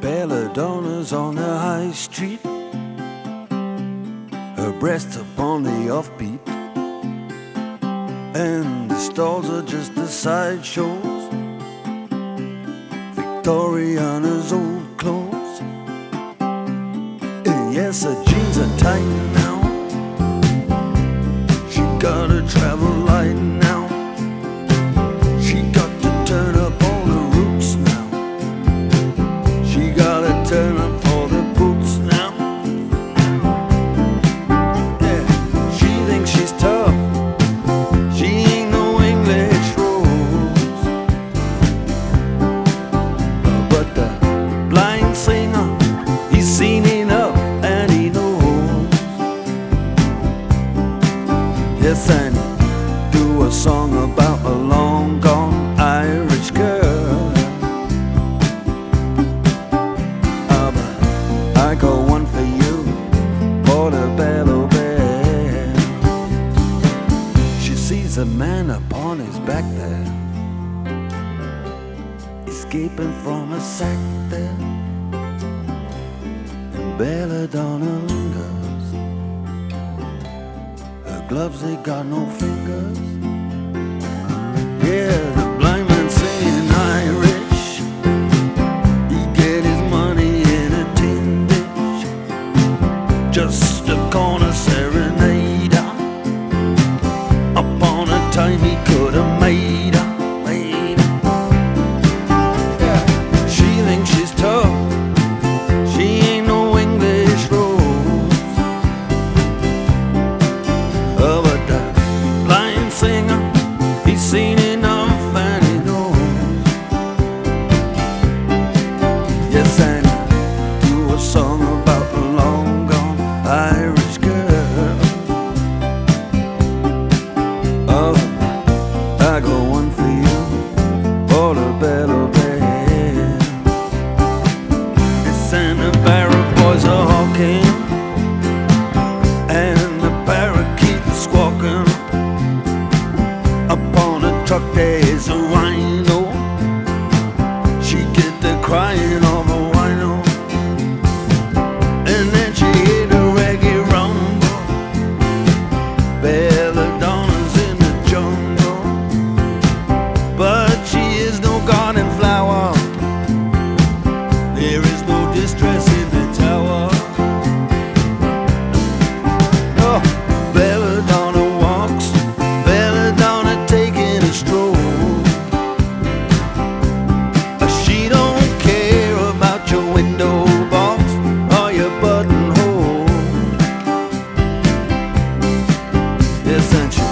Belladonna's on the high street, her breasts upon the offbeat, and the stalls are just the sideshows, Victoriana's old clothes. And yes, her jeans are tight now, she gotta travel light now, she got to turn up all the roots now, she gotta turn up all the boots now. Yeah, she thinks she's tough, she ain't no English rose, but the blind singer, he's seen enough and he knows. Yes, and do a song about a long gone Irish girl. But I got one for you, Portobello Bell. She sees a man upon his back there, escaping from a sack there, and Belladonna lingers. Her gloves, they got no fingers. Yeah, the blind man singing Irish, he get his money in a tin dish, just a corner serenader, upon a time he could have made her. Yeah, she thinks she's tough, she ain't no English rose, but the blind singer, he's seen enough and he knows. Yes, and do a song about a long gone Irish girl. Oh, I got one for you, Portobello Bell. It's and the barrack boys are hawking, and the parakeet is squawking. Upon a truck there is a rhino, she get the crying of a wino, and then she hit a reggae rumble. Belladonna's in the jungle, but she is no garden flower, there is no distress in the tower. Oh, Belladonna walks, Belladonna taking a stroll. She don't care about your window box or your buttonhole. Yes, and she